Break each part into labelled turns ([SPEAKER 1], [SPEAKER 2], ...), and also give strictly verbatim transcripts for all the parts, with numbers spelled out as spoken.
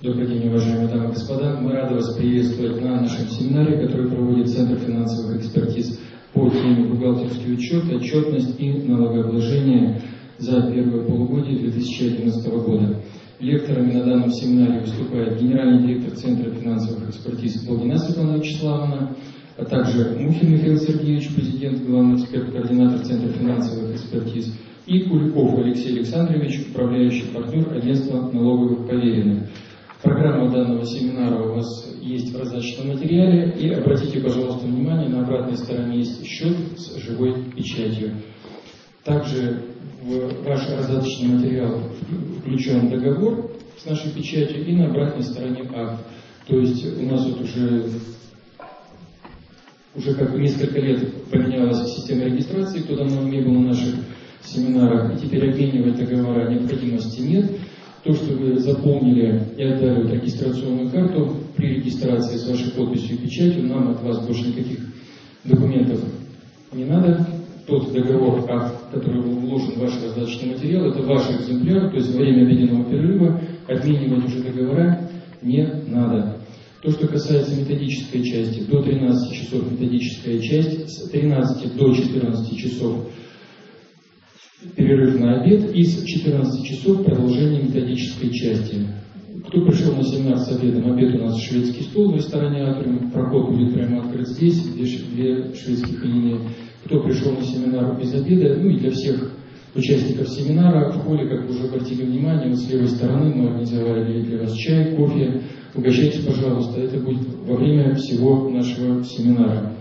[SPEAKER 1] Добрый день, уважаемые дамы и господа. Мы рады вас приветствовать на нашем семинаре, который проводит Центр финансовых экспертиз по теме бухгалтерский учет, отчетность и налогообложение за первое полугодие две тысячи одиннадцатого года. Лекторами на данном семинаре выступает генеральный директор Центра финансовых экспертиз Логина Светлана Вячеславовна, а также Мухин Михаил Сергеевич, президент, главный эксперт, координатор Центра финансовых экспертиз, и Куликов Алексей Александрович, управляющий партнер агентства налоговых поверенных. Программа данного семинара у вас есть в раздаточном материале, и обратите, пожалуйста, внимание, на обратной стороне есть счет с живой печатью. Также в ваш раздаточный материал включен договор с нашей печатью и на обратной стороне акт. То есть у нас вот уже, уже как несколько лет поменялась система регистрации, кто давно не был на наших семинарах, и теперь обменивать договора необходимости нет. То, что вы заполнили и отдали вот регистрационную карту при регистрации с вашей подписью и печатью, нам от вас больше никаких документов не надо. Тот договор, акт, который был вложен в ваш раздаточный материал, это ваш экземпляр, то есть во время обеденного перерыва обменивать уже договора не надо. То, что касается методической части, до тринадцати часов методическая часть, с тринадцати до четырнадцати часов перерыв на обед и с четырнадцати часов продолжение методической части. Кто пришел на семинар с обедом, обед у нас шведский стол в ресторане «Атриум», проход будет прямо открыт здесь, две, две шведских линии. Кто пришел на семинар без обеда, ну и для всех участников семинара в холле, как вы уже обратили внимание, вот с левой стороны мы организовали для вас чай, кофе. Угощайтесь, пожалуйста, это будет во время всего нашего семинара.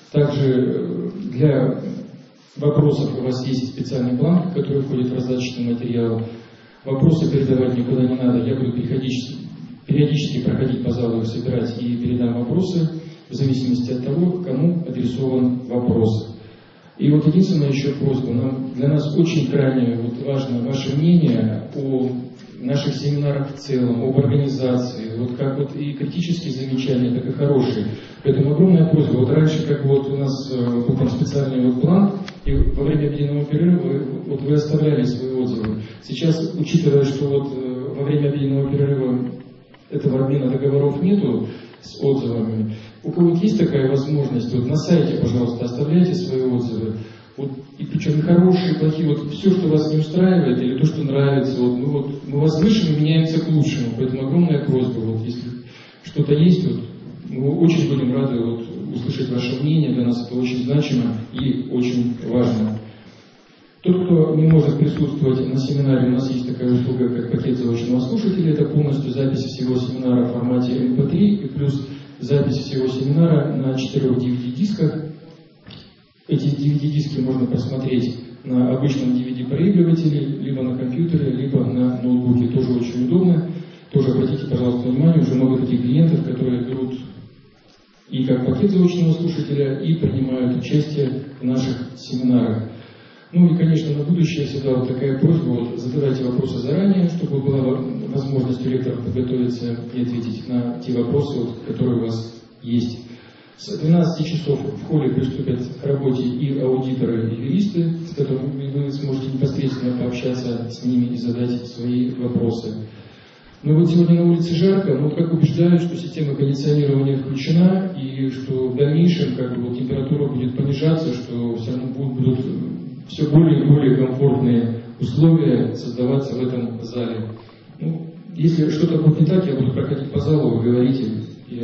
[SPEAKER 1] Также для вопросов у вас есть специальный бланк, который входит в раздаточный материал. Вопросы передавать никуда не надо. Я буду периодически, периодически проходить по залу, их собирать и передам вопросы в зависимости от того, кому адресован вопрос. И вот единственная еще просьба. Нам, для нас очень крайне вот важно ваше мнение о наших семинарах в целом, об организации, вот как вот и критические замечания, так и хорошие. Поэтому огромная просьба. Вот раньше, как вот у нас был там специальный вот бланк, и во время обеденного перерыва вы, вот вы оставляли свои отзывы. Сейчас, учитывая, что вот во время обеденного перерыва этого обмена договоров нету с отзывами, у кого есть такая возможность, вот на сайте, пожалуйста, оставляйте свои отзывы. Вот, и причем и хорошие, и плохие, вот все, что вас не устраивает, или то, что нравится, вот, мы, вот, мы вас слышим и меняемся к лучшему. Поэтому огромная просьба, вот, если что-то есть, вот, мы очень будем рады вот, услышать ваше мнение, для нас это очень значимо и очень важно. Тот, кто не может присутствовать на семинаре, у нас есть такая услуга, как пакет заочного слушателя, это полностью запись всего семинара в формате эм пэ три и плюс запись всего семинара на четырех ди ви ди-дисках. Эти ди ви ди-диски можно просмотреть на обычном ди ви ди-проигрывателе, либо на компьютере, либо на ноутбуке. Тоже очень удобно. Тоже обратите, пожалуйста, внимание, уже много таких клиентов, которые берут и как пакет заочного слушателя, и принимают участие в наших семинарах. Ну и, конечно, на будущее всегда вот такая просьба, вот, задавайте вопросы заранее, чтобы была возможность у лекторов подготовиться и ответить на те вопросы, вот, которые у вас есть. С двенадцати часов в холле приступят к работе и аудиторы, и юристы, с которыми вы сможете непосредственно пообщаться с ними и задать свои вопросы. Но вот сегодня на улице жарко, но вот как убеждают, что система кондиционирования включена, и что в дальнейшем как бы, вот, температура будет понижаться, что все равно будут, будут все более и более комфортные условия создаваться в этом зале. Ну, если что-то будет не так, я буду проходить по залу, вы говорите, я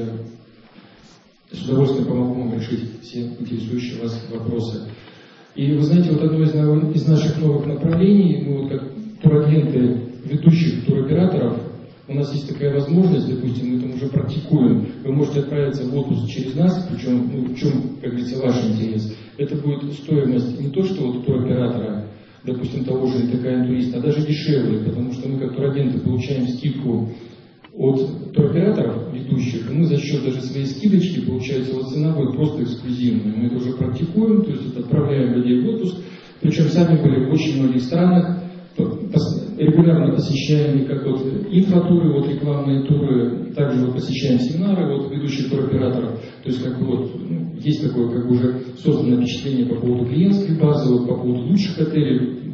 [SPEAKER 1] с удовольствием помогу вам решить все интересующие вас вопросы. И вы знаете, вот одно из, из наших новых направлений, мы вот как турагенты ведущих туроператоров, у нас есть такая возможность, допустим, мы там уже практикуем, вы можете отправиться в отпуск через нас, причем, ну, в чем, как говорится, ваш интерес. Это будет стоимость не то, что вот туроператора, допустим, того же эн тэ ка Интурист, а даже дешевле, потому что мы как турагенты получаем скидку от туроператоров ведущих, и мы за счет даже своей скидочки, получается, вот цена будет просто эксклюзивная. Мы это уже практикуем, то есть это отправляем людей в отпуск, причем сами были в очень многих странах, регулярно посещаем как вот инфотуры, вот рекламные туры, также вот посещаем семинары вот ведущих туроператоров, то есть как бы вот ну, есть такое как бы уже созданное впечатление по поводу клиентской базы, вот по поводу лучших отелей,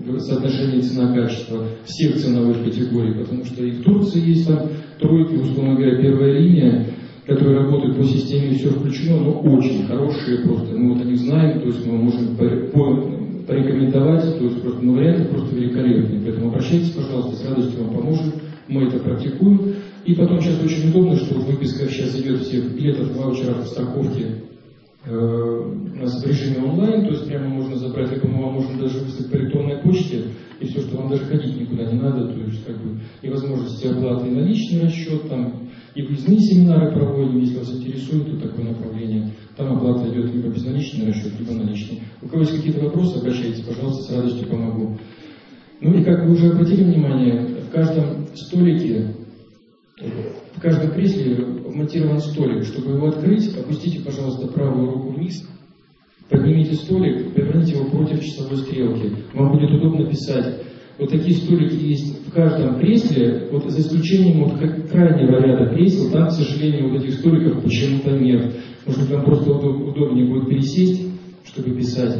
[SPEAKER 1] соотношение цена-качество всех ценовых категорий, потому что и в Турции есть там тройки, условно говоря, первая линия, которые работают по системе «все включено», но очень хорошие просто. Мы вот о них знаем, то есть мы можем порекомендовать, то есть просто, ну, варианты просто великолепные. Поэтому обращайтесь, пожалуйста, с радостью вам поможем. Мы это практикуем. И потом сейчас очень удобно, что выписка сейчас идет всех билетов, ваучеров, страховки э, у нас в режиме онлайн, то есть прямо можно забрать, либо мы вам можем даже выслать по электронной почте, и все, что вам даже ходить никуда не надо, то есть как бы и возможности оплаты, и наличный расчет, там, и выездные семинары проводим, если вас интересует вот такое направление. Там оплата идет либо безналичный расчет, либо наличный. У кого есть какие-то вопросы, обращайтесь, пожалуйста, с радостью помогу. Ну и как вы уже обратили внимание, в каждом столике, в каждом кресле вмонтирован столик. Чтобы его открыть, опустите, пожалуйста, правую руку вниз, поднимите столик, поверните его против часовой стрелки. Вам будет удобно писать. Вот такие столики есть в каждом кресле, вот за исключением вот крайнего ряда кресел, там, к сожалению, вот этих столиков почему-то нет. Может быть, вам просто удобнее будет пересесть, чтобы писать.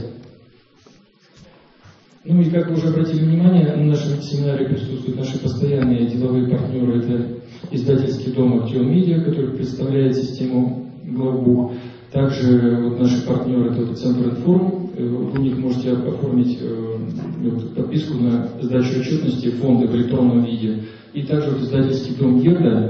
[SPEAKER 1] Ну и как вы уже обратили внимание, на нашем семинаре присутствуют наши постоянные деловые партнеры. Это издательский дом Актион Медиа, который представляет систему Главбух. Также вот наши партнеры, это вот Центр Информ. У них можете оформить э, вот, подписку на сдачу отчетности фонда в электронном виде. И также вот издательский дом Герда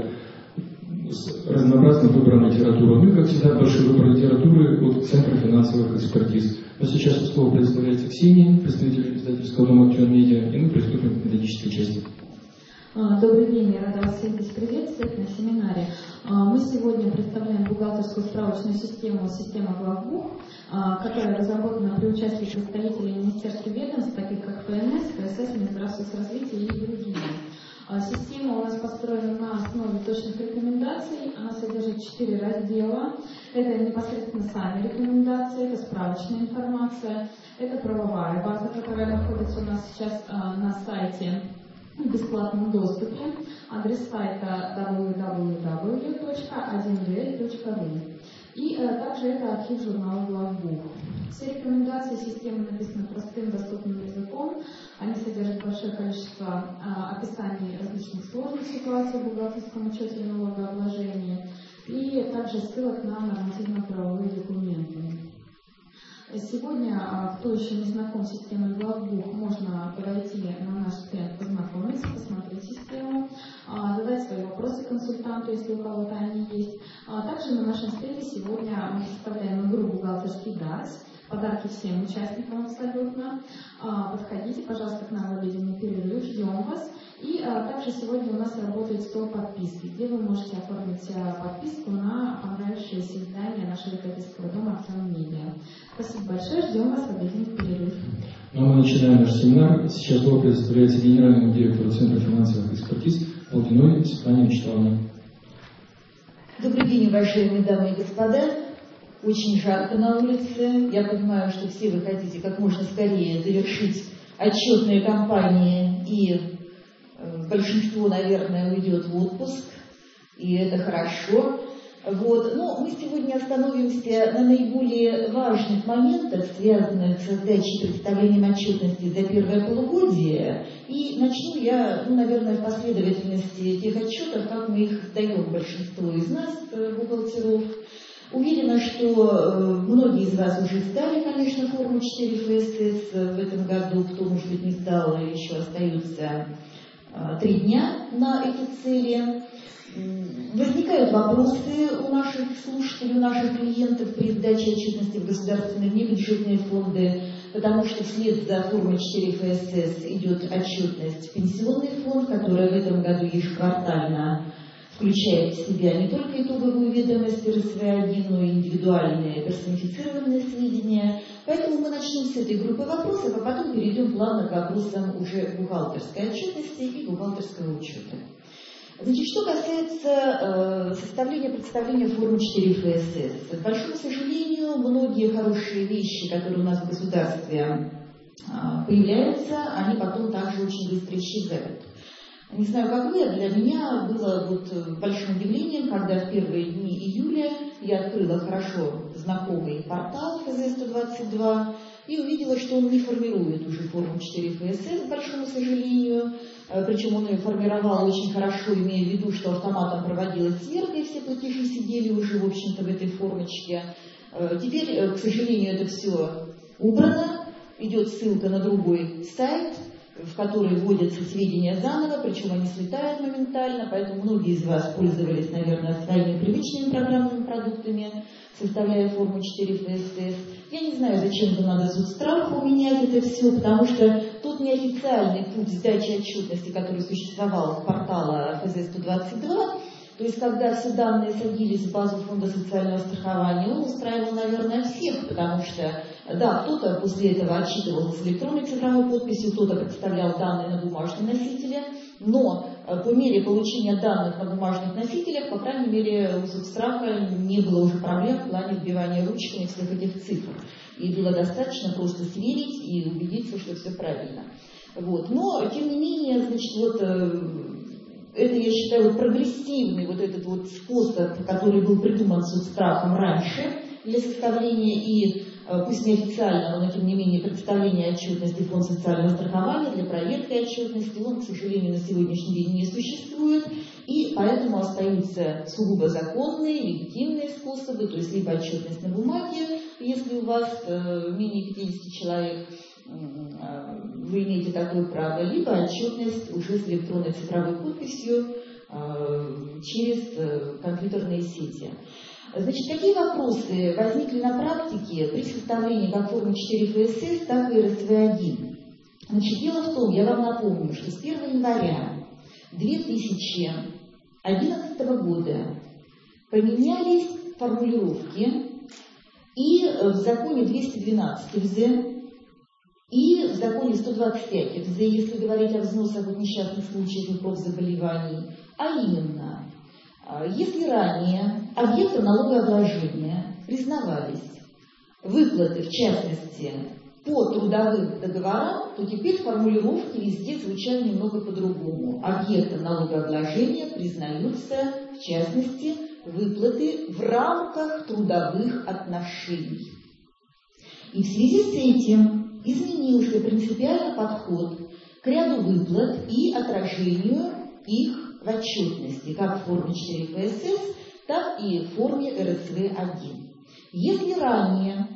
[SPEAKER 1] с разнообразным выбором литературы. Ну и, как всегда, большой выбор литературы от Центра финансовых экспертиз. Но сейчас слово предоставляется Ксении, представителю издательского дома Актион Медиа, и мы приступим к методической части.
[SPEAKER 2] Добрый день, я рада вас всех здесь приветствовать на семинаре. Мы сегодня представляем бухгалтерскую справочную систему «Система Главбух», которая разработана при участии представителей министерств и ведомств, таких как ФНС, ФСС, Минздрав соцразвития и другие. Система у нас построена на основе точных рекомендаций. Она содержит четыре раздела. Это непосредственно сами рекомендации, это справочная информация, это правовая база, которая находится у нас сейчас на сайте в бесплатном доступе. Адрес сайта дабл ю дабл ю дабл ю точка один ди эл точка ру. И э, также это архив журнала Главбух. Все рекомендации системы написаны простым, доступным языком. Они содержат большое количество э, описаний различных сложных ситуаций в бухгалтерском учете и налогообложении, и также ссылок на нормативно-правовые документы. Сегодня, кто еще не знаком с системой Главбух, можно подойти на наш стенд, познакомиться, посмотреть систему, задать свои вопросы консультанту, если у кого-то они есть. Также на нашем стенде сегодня мы представляем игру «Бухгалтерский ДАС». Подарки всем участникам абсолютно. Подходите, пожалуйста, к нам в обеденный перерыв, ждем вас. И а, также сегодня у нас работает стол подписки, где вы можете оформить а, подписку на понравившееся издание нашего издательского дома Актион Медиа. Спасибо большое, ждем вас в обеденный перерыв.
[SPEAKER 1] Ну, мы начинаем наш семинар. Сейчас слово предоставляется генеральному директору Центра финансовых экспертиз Балдиной Светлане Вячеславовне.
[SPEAKER 3] Добрый день, уважаемые дамы и господа. Очень жарко на улице. Я понимаю, что все вы хотите как можно скорее завершить отчетные кампании, и большинство, наверное, уйдет в отпуск, и это хорошо. Вот. Но мы сегодня остановимся на наиболее важных моментах, связанных с сдачей и представлением отчетности за первое полугодие. И начну я, ну, наверное, в последовательности тех отчетов, как мы их сдаем большинство из нас, бухгалтеров. Уверена, что многие из вас уже сдали, конечно, форму четыре эф эс эс в этом году. Кто, может быть, не сдал, еще остаются три дня на эти цели. Возникают вопросы у наших слушателей, у наших клиентов при сдаче отчетности в государственные внебюджетные фонды, потому что вслед за формой четыре эф эс эс идет отчетность в пенсионный фонд, которая в этом году ежеквартально включает в себя не только итоговую ведомость эр эс вэ один, но и индивидуальные персонифицированные сведения. Поэтому мы начнем с этой группы вопросов, а потом перейдем плавно к вопросам уже бухгалтерской отчетности и бухгалтерского учета. Значит, что касается э, составления представления формы четыре эф эс эс. К большому сожалению, многие хорошие вещи, которые у нас в государстве э, появляются, они потом также очень быстро исчезают. Не знаю, как вы, а для меня было вот большим удивлением, когда в первые дни июля я открыла хорошо знакомый портал эф зэ сто двадцать два, и увидела, что он не формирует уже форму четыре эф эс эс, к большому сожалению. Причем он ее формировал очень хорошо, имея в виду, что автоматом проводилась сверка, и все платежи сидели уже, в общем-то, в этой формочке. Теперь, к сожалению, это все убрано. Идет ссылка на другой сайт, в который вводятся сведения заново, причем они слетают моментально, поэтому многие из вас пользовались, наверное, своими привычными программными продуктами, составляя форму четыре эф эс эс. Я не знаю, зачем-то надо зудстраху менять это все, потому что тот неофициальный путь сдачи отчетности, который существовал в портала эф эс эс сто двадцать два, то есть когда все данные садились в базу фонда социального страхования, он устраивал, наверное, всех, потому что, да, кто-то после этого отчитывался с электронной цифровой подписью, кто-то представлял данные на бумажном носителе, но по мере получения данных на бумажных носителях, по крайней мере, у Зудстраха не было уже проблем в плане вбивания ручками всех этих цифр. И было достаточно просто сверить и убедиться, что все правильно. Вот. Но, тем не менее, значит, вот это, я считаю, вот прогрессивный вот этот вот способ, который был придуман Зудстрахом раньше для составления и, пусть неофициально, но тем не менее представления отчетности Фонда социального страхования для проверки отчетности, он, к сожалению, на сегодняшний день не существует, и поэтому остаются сугубо законные, легитимные способы, то есть либо отчетность на бумаге, если у вас менее пятидесяти человек, вы имеете такое право, либо отчетность уже с электронной цифровой подписью через компьютерные сети. Значит, какие вопросы возникли на практике при составлении как формы четыре эф эс эс, так и эр эс вэ один? Значит, дело в том, я вам напомню, что с первого января две тысячи одиннадцатого года поменялись формулировки и в законе двести двенадцать эф зэ, и в законе сто двадцать пять эф зэ, если говорить о взносах от несчастных случаев и профзаболеваний, а именно, если ранее объектом налогообложения признавались выплаты, в частности, по трудовым договорам, то теперь формулировки везде звучат немного по-другому. Объектом налогообложения признаются, в частности, выплаты в рамках трудовых отношений. И в связи с этим изменился принципиальный подход к ряду выплат и отражению их в отчетности, как в форме четыре эф эс эс, так и в форме эр эс вэ один. Если ранее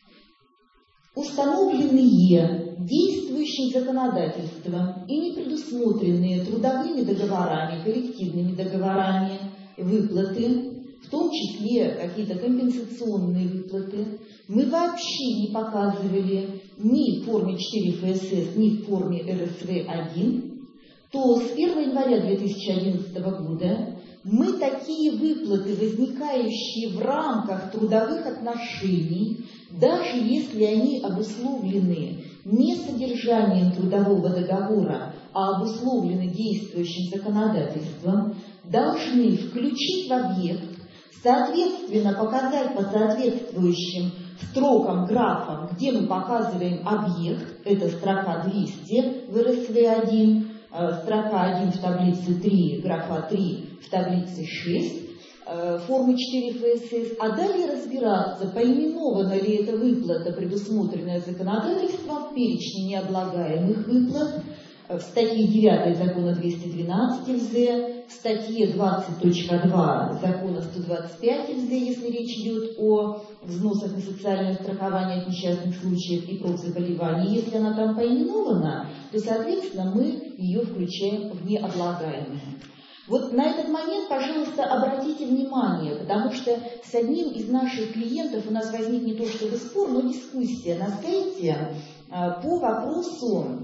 [SPEAKER 3] установленные действующим законодательством и не предусмотренные трудовыми договорами, коллективными договорами выплаты, в том числе какие-то компенсационные выплаты, мы вообще не показывали ни в форме четыре эф эс эс, ни в форме эр эс вэ один, то с первого января две тысячи одиннадцатого года мы такие выплаты, возникающие в рамках трудовых отношений, даже если они обусловлены не содержанием трудового договора, а обусловлены действующим законодательством, должны включить в объект, соответственно показать по соответствующим строкам, графам, где мы показываем объект, это строка двести в эр эс вэ один, строка один в таблице три, графа три в таблице шесть, формы четыре эф эс эс, а далее разбираться, поименована ли эта выплата, предусмотренная законодательством в перечне необлагаемых выплат, в статье девятой закона двести двенадцать эф зэ, в статье двадцать точка два закона сто двадцать пять эф зэ, если речь идет о взносах на социальное страхование от несчастных случаев и профзаболеваний. Если она там поименована, то, соответственно, мы ее включаем в необлагаемые. Вот на этот момент, пожалуйста, обратите внимание, потому что с одним из наших клиентов у нас возник не то чтобы спор, но дискуссия на сайте по вопросу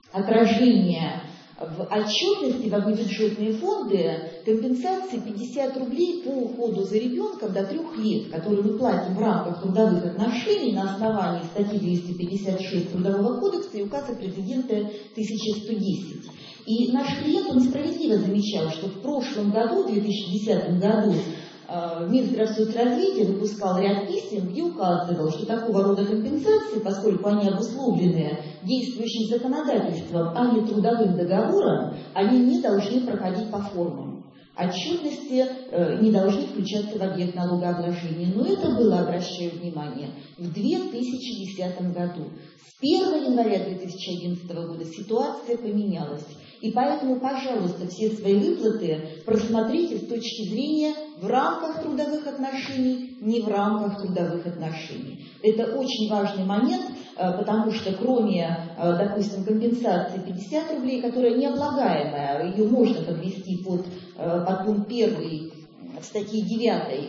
[SPEAKER 3] отражения в отчетности во внебюджетные фонды компенсации пятьдесят рублей по уходу за ребенком до трех лет, который мы платим в рамках трудовых отношений на основании статьи двести пятьдесят шесть Трудового кодекса и указа президента тысяча сто десять. И наш клиент, он справедливо замечал, что в прошлом году, в две тысячи десятом году, Минздравсоцразвития выпускал ряд писем, где указывал, что такого рода компенсации, поскольку они обусловлены действующим законодательством, а не трудовым договором, они не должны проходить по формам. отчетности э, не должны включаться в объект налогообложения. Но это было, обращаю внимание, в две тысячи десятом году. С первого января две тысячи одиннадцатого года ситуация поменялась. И поэтому, пожалуйста, все свои выплаты просмотрите с точки зрения в рамках трудовых отношений, не в рамках трудовых отношений. Это очень важный момент, потому что кроме, допустим, компенсации пятьдесят рублей, которая необлагаемая, ее можно подвести под, под пункт первый в статье девятой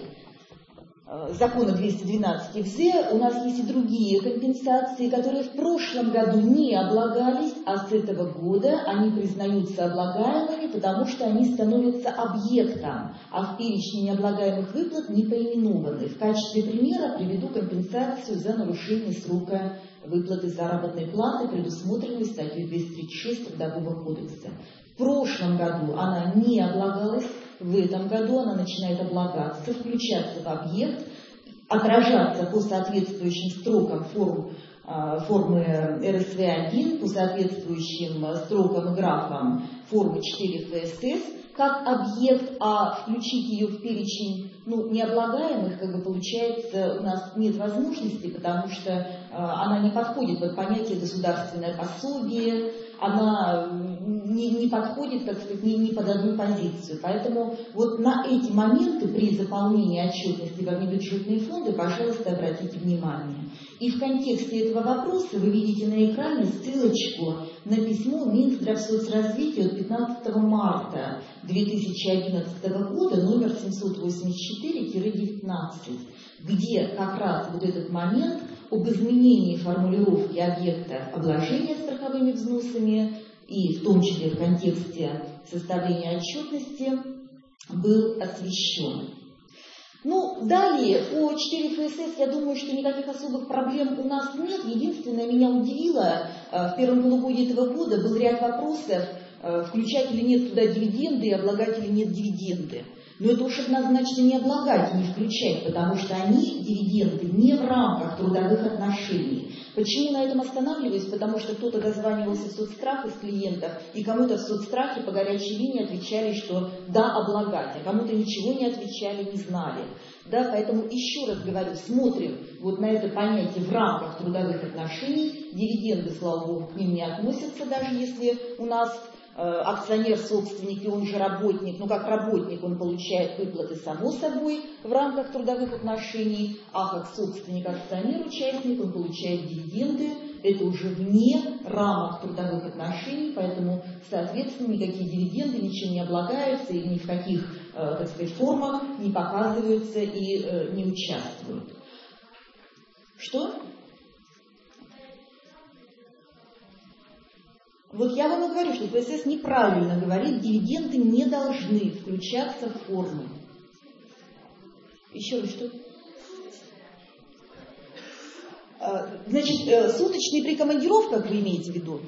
[SPEAKER 3] закона двести двенадцать ФЗ, у нас есть и другие компенсации, которые в прошлом году не облагались, а с этого года они признаются облагаемыми, потому что они становятся объектом, а в перечне необлагаемых выплат не поименованы. В качестве примера приведу компенсацию за нарушение срока выплаты заработной платы, предусмотренной статьей двести тридцать шесть Трудового кодекса. В прошлом году она не облагалась, в этом году она начинает облагаться, включаться в объект, отражаться по соответствующим строкам форм, формы эр эс вэ один, по соответствующим строкам и графам формы четыре эф эс эс, как объект, а включить ее в перечень ну, необлагаемых, как бы получается, у нас нет возможности, потому что э, она не подходит под понятие государственное пособие, она не, не подходит, так сказать, ни, ни под одну позицию. Поэтому вот на эти моменты при заполнении отчетности во внебюджетные фонды, пожалуйста, обратите внимание. И в контексте этого вопроса вы видите на экране ссылочку на письмо Минздравсоцразвития от пятнадцатого марта две тысячи одиннадцатого года, номер семьсот восемьдесят четыре девятнадцать, где как раз вот этот момент об изменении формулировки объекта обложения страховыми взносами и в том числе в контексте составления отчетности был освещен. Ну, далее, по четыре эф эс эс, я думаю, что никаких особых проблем у нас нет. Единственное, меня удивило, в первом полугодии этого года был ряд вопросов, включать или нет туда дивиденды и облагать или нет дивиденды. Но это уж однозначно не облагать и не включать, потому что они, дивиденды, не в рамках трудовых отношений. Почему на этом останавливаюсь? Потому что кто-то дозванивался в соцстрах из клиентов, и кому-то в соцстрахе по горячей линии отвечали, что да, облагать, а кому-то ничего не отвечали, не знали. Да, поэтому еще раз говорю, смотрим вот на это понятие в рамках трудовых отношений. Дивиденды, слава богу, к ним не относятся, даже если у нас акционер, собственник, и он же работник, ну как работник он получает выплаты само собой в рамках трудовых отношений, а как собственник, акционер, участник, он получает дивиденды, это уже вне рамок трудовых отношений, поэтому, соответственно, никакие дивиденды ничем не облагаются и ни в каких, так сказать, формах не показываются и не участвуют. Что? Вот я вам и говорю, что эф эс эс неправильно говорит, дивиденды не должны включаться в форму. Еще раз, что? Значит, суточные при командировках вы имеете в виду?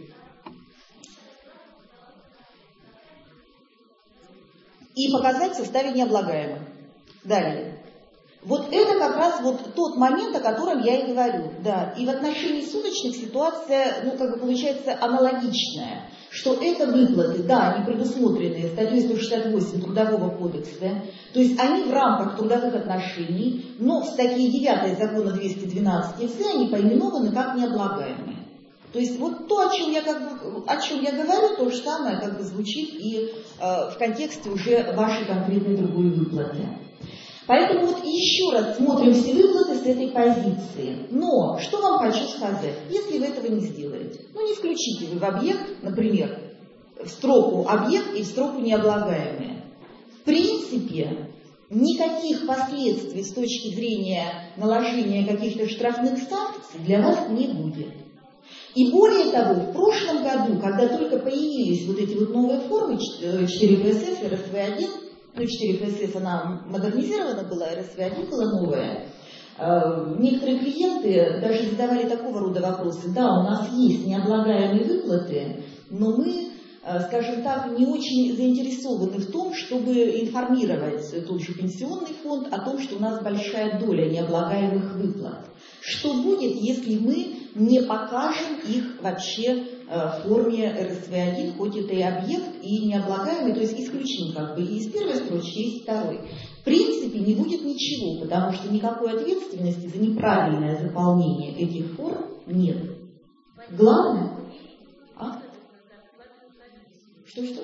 [SPEAKER 3] И показать в составе необлагаемых. Далее. Вот это как раз вот тот момент, о котором я и говорю. Да. И в отношении суточных ситуация, ну, как бы получается аналогичная, что это выплаты, да, они предусмотрены статьей сто шестьдесят восемь Трудового кодекса, то есть они в рамках трудовых отношений, но в статье девятой закона двести двенадцать ФЗ они поименованы как необлагаемые. То есть вот то, о чем я, как бы, о чем я говорю, то же самое как бы звучит и э, в контексте уже вашей конкретной другой выплаты. Поэтому вот еще раз смотрим все выплаты с этой позиции. Но что вам хочу сказать, если вы этого не сделаете? Ну не включите вы в объект, например, в строку объект и в строку необлагаемые. В принципе, никаких последствий с точки зрения наложения каких-то штрафных санкций для вас не будет. И более того, в прошлом году, когда только появились вот эти вот новые формы четыре эф эс эс, эр эс вэ один, ну, четыре эф эс эс, она модернизирована была, эр эс вэ один была новая. Некоторые клиенты даже задавали такого рода вопросы. Да, у нас есть необлагаемые выплаты, но мы скажем так, не очень заинтересованы в том, чтобы информировать тот же пенсионный фонд о том, что у нас большая доля необлагаемых выплат. Что будет, если мы не покажем их вообще в форме эр эс вэ один, хоть это и объект, и необлагаемый, то есть исключим как бы и из первой строчки, и из второй. В принципе, не будет ничего, потому что никакой ответственности за неправильное заполнение этих форм нет. Главное... А? Что-что?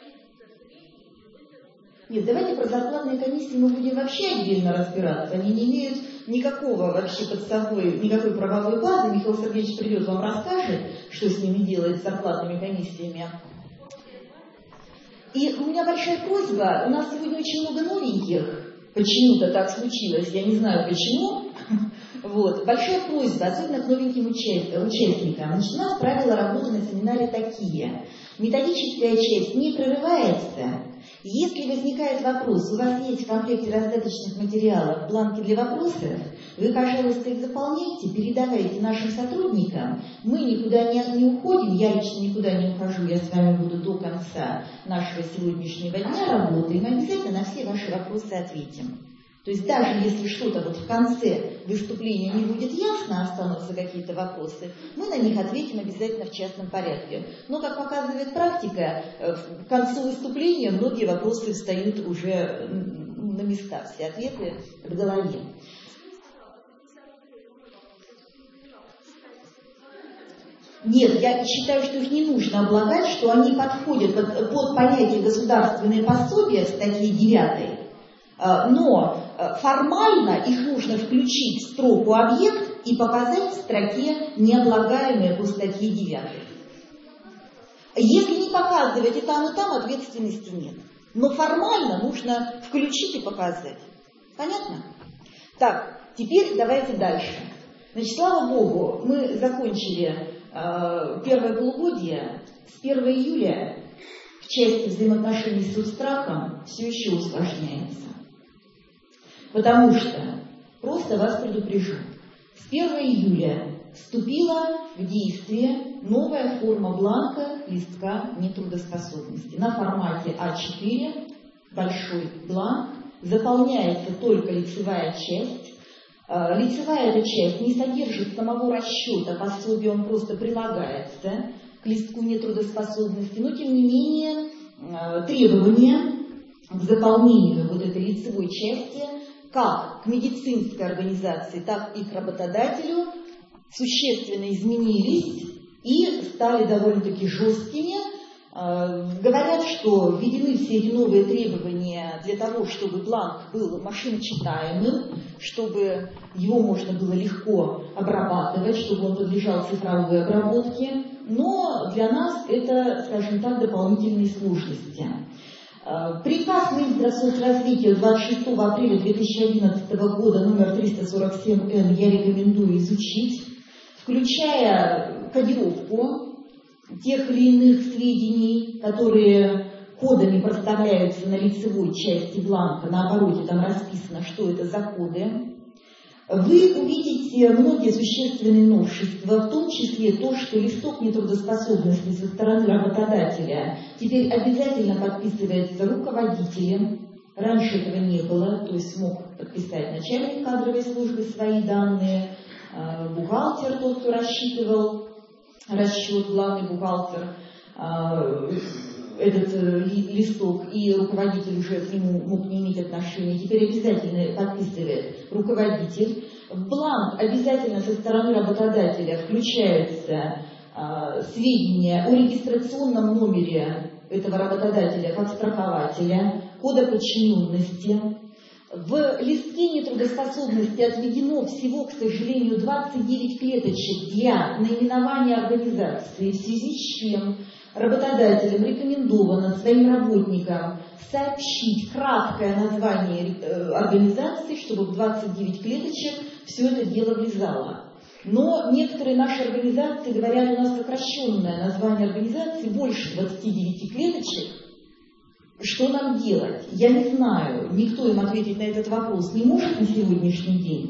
[SPEAKER 3] Нет, давайте про зарплатные комиссии мы будем вообще отдельно разбираться. Они не имеют никакого вообще под собой, никакой правовой базы. Михаил Сергеевич придет, вам расскажет, что с ними делает, с зарплатными комиссиями. И у меня большая просьба, у нас сегодня очень много новеньких, почему-то так случилось, я не знаю почему. Вот. Большая просьба, особенно к новеньким участникам. Значит, у нас правила работы на семинаре такие. Методическая часть не прерывается. Если возникает вопрос, у вас есть в комплекте раздаточных материалов бланки для вопросов, вы, пожалуйста, их заполняйте, передавайте нашим сотрудникам. Мы никуда не, не уходим, я лично никуда не ухожу, я с вами буду до конца нашего сегодняшнего дня работы, и мы обязательно на все ваши вопросы ответим. То есть даже если что-то вот в конце выступления не будет ясно, останутся какие-то вопросы, мы на них ответим обязательно в частном порядке. Но, как показывает практика, к концу выступления многие вопросы встают уже на места, все ответы в голове. Нет, я считаю, что их не нужно облагать, что они подходят под, под понятие государственные пособия в статье девятой. Но формально их нужно включить в строку объект и показать в строке необлагаемые по статье девятой. Если не показывать и там, и там, ответственности нет. Но формально нужно включить и показать. Понятно? Так, теперь давайте дальше. Значит, слава Богу, мы закончили э, первое полугодие. С первого июля в части взаимоотношений с соцстрахом все еще усложняется. Потому что, просто вас предупрежу, с первого июля вступила в действие новая форма бланка листка нетрудоспособности. На формате а четыре, большой бланк, заполняется только лицевая часть. Лицевая эта часть не содержит самого расчета пособия, он просто прилагается к листку нетрудоспособности, но тем не менее требования к заполнению вот этой лицевой части как к медицинской организации, так и к работодателю существенно изменились и стали довольно-таки жесткими. Говорят, что введены все эти новые требования для того, чтобы бланк был машиночитаемым, чтобы его можно было легко обрабатывать, чтобы он подлежал цифровой обработке. Но для нас это, скажем так, дополнительные сложности. Приказ Минсоцразвития двадцать шестого апреля две тысячи одиннадцатого года номер триста сорок семь эн я рекомендую изучить, включая кодировку тех или иных сведений, которые кодами проставляются на лицевой части бланка, на обороте там расписано, что это за коды. Вы увидите многие существенные новшества, в том числе то, что листок нетрудоспособности со стороны работодателя теперь обязательно подписывается руководителем. Раньше этого не было, то есть мог подписать начальник кадровой службы свои данные, бухгалтер, тот, кто рассчитывал расчет, главный бухгалтер, этот листок, и руководитель уже к нему мог не иметь отношения. Теперь обязательно подписывает руководитель. В бланк обязательно со стороны работодателя включаются а, сведения о регистрационном номере этого работодателя как страхователя, кода подчиненности. В листке нетрудоспособности отведено всего, к сожалению, двадцать девять клеточек для наименования организации, в связи с чем работодателям рекомендовано своим работникам сообщить краткое название организации, чтобы в двадцать девять клеточек все это дело влезало. Но некоторые наши организации говорят, у нас сокращенное название организации, больше двадцати девяти клеточек. Что нам делать? Я не знаю. Никто им ответить на этот вопрос не может на сегодняшний день.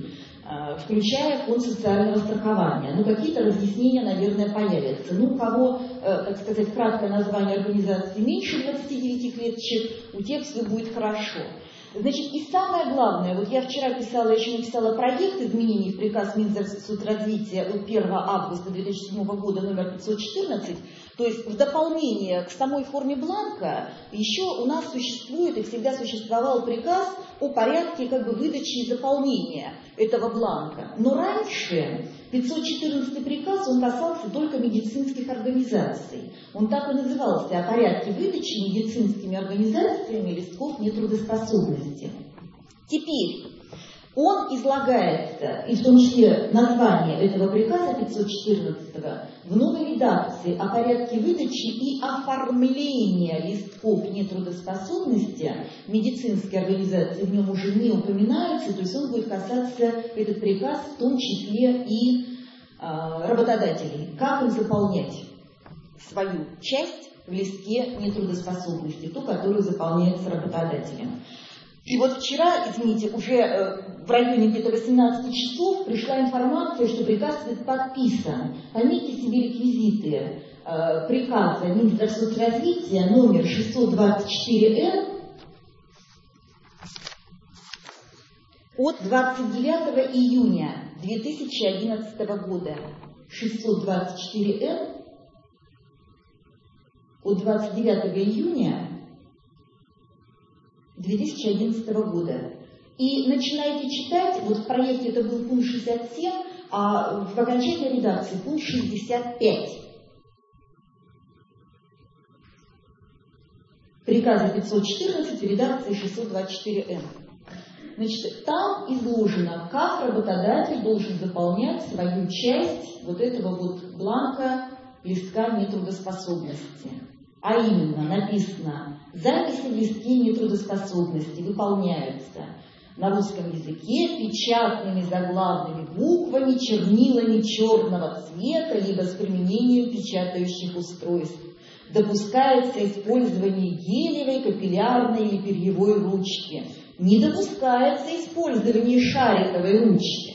[SPEAKER 3] включая фонд социального страхования. Ну, какие-то разъяснения, наверное, появятся. Ну, у кого, так сказать, краткое название организации меньше двадцати девяти клеточек, у тех все будет хорошо. Значит, и самое главное, вот я вчера писала, еще написала проект изменений в приказ Минсоцразвития от первого августа две тысячи седьмого года номер пятьсот четырнадцать, то есть в дополнение к самой форме бланка еще у нас существует и всегда существовал приказ о порядке как бы выдачи и заполнения этого бланка. Но раньше пятьсот четырнадцатый приказ, он касался только медицинских организаций. Он так и назывался: о порядке выдачи медицинскими организациями листков нетрудоспособности. Теперь он излагается, и в том числе название этого приказа пятьсот четырнадцатого, в новой редакции о порядке выдачи и оформления листков нетрудоспособности медицинские организации в нем уже не упоминаются, то есть он будет касаться, этот приказ, в том числе и э, работодателей. Как им заполнять свою часть в листке нетрудоспособности, ту, которую заполняется работодателем. И вот вчера, извините, уже э, в районе где-то восемнадцати часов пришла информация, что приказ будет подписан. Пометьте себе реквизиты э, приказа Минсоцразвития номер шестьсот двадцать четыре эн от двадцать девятого июня две тысячи одиннадцатого года. шестьсот двадцать четыре эн от двадцать девятого июня две тысячи одиннадцатого года. И начинаете читать, вот в проекте это был пункт шестьдесят семь, а в окончательной редакции пункт шестьдесят пять. Приказа пятьсот четырнадцать, редакции шестьсот двадцать четыре эн. Значит, там изложено, как работодатель должен заполнять свою часть вот этого вот бланка листка нетрудоспособности. А именно, написано: записи в листке нетрудоспособности выполняются на русском языке печатными заглавными буквами, чернилами черного цвета, либо с применением печатающих устройств. Допускается использование гелевой, капиллярной или перьевой ручки. Не допускается использование шариковой ручки.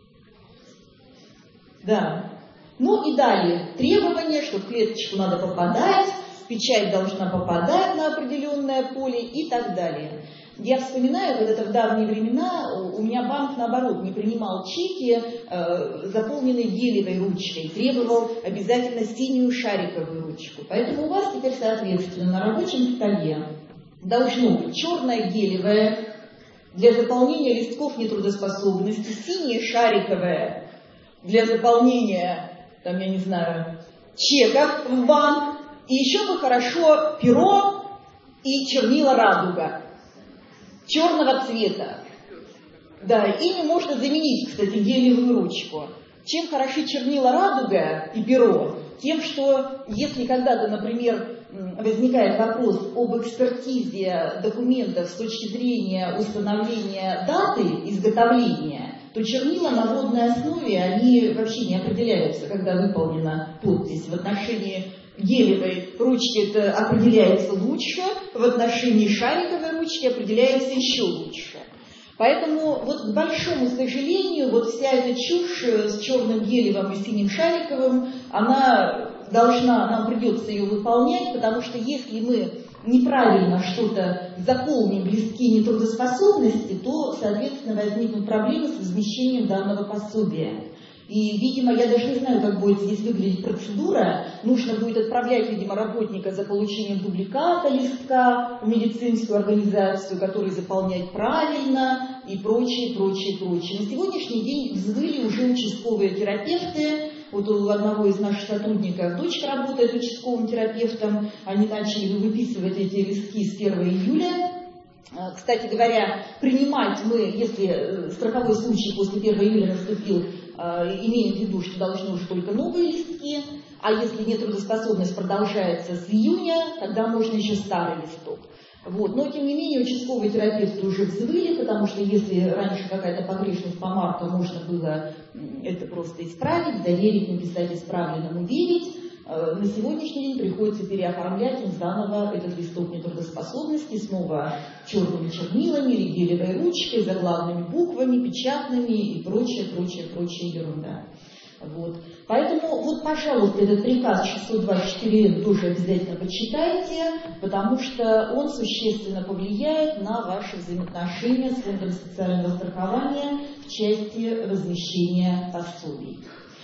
[SPEAKER 3] Да. Ну и далее. Требование, что в клеточку надо попадать, печать должна попадать на определенное поле и так далее. Я вспоминаю, вот это в давние времена у меня банк, наоборот, не принимал чеки, э, заполненные гелевой ручкой, требовал обязательно синюю шариковую ручку. Поэтому у вас теперь, соответственно, на рабочем столе должно быть черная гелевая для заполнения листков нетрудоспособности, синяя шариковая для заполнения, там, я не знаю, чеков в банк, и еще бы хорошо перо и чернила радуга черного цвета. Да, ими можно заменить, кстати, гелевую ручку. Чем хороши чернила радуга и перо, тем, что если когда-то, например, возникает вопрос об экспертизе документов с точки зрения установления даты изготовления, то чернила на водной основе, они вообще не определяются, когда выполнена подпись. В отношении гелевой ручки это определяется лучше, в отношении шариковой ручки определяется еще лучше. Поэтому, вот, к большому сожалению, вот вся эта чушь с черным гелевым и синим шариковым, она должна, нам придется ее выполнять, потому что если мы неправильно что-то заполним в листке нетрудоспособности, то, соответственно, возникнут проблемы с размещением данного пособия. И, видимо, я даже не знаю, как будет здесь выглядеть процедура. Нужно будет отправлять, видимо, работника за получением дубликата листка в медицинскую организацию, который заполнять правильно и прочее, прочее, прочее. На сегодняшний день взвыли уже участковые терапевты. Вот у одного из наших сотрудников дочка работает участковым терапевтом. Они начали выписывать эти листки с первого июля. Кстати говоря, принимать мы, если страховой случай после первого июля наступил, имеем в виду, что должны уже только новые листки, а если нетрудоспособность продолжается с июня, тогда можно еще старый листок. Вот. Но, тем не менее, участковые терапевты уже взвыли, потому что если раньше какая-то погрешность по марку, можно было это просто исправить, доверить, написать исправленному верить. На сегодняшний день приходится переоформлять им заново этот листок нетрудоспособности, снова черными чернилами или гелевой ручкой, заглавными буквами, печатными и прочее, прочее, прочее ерунда. Вот. Поэтому, вот, пожалуйста, этот приказ шестьсот двадцать четыре эн тоже обязательно почитайте, потому что он существенно повлияет на ваши взаимоотношения с Фондом социального страхования в части размещения пособий.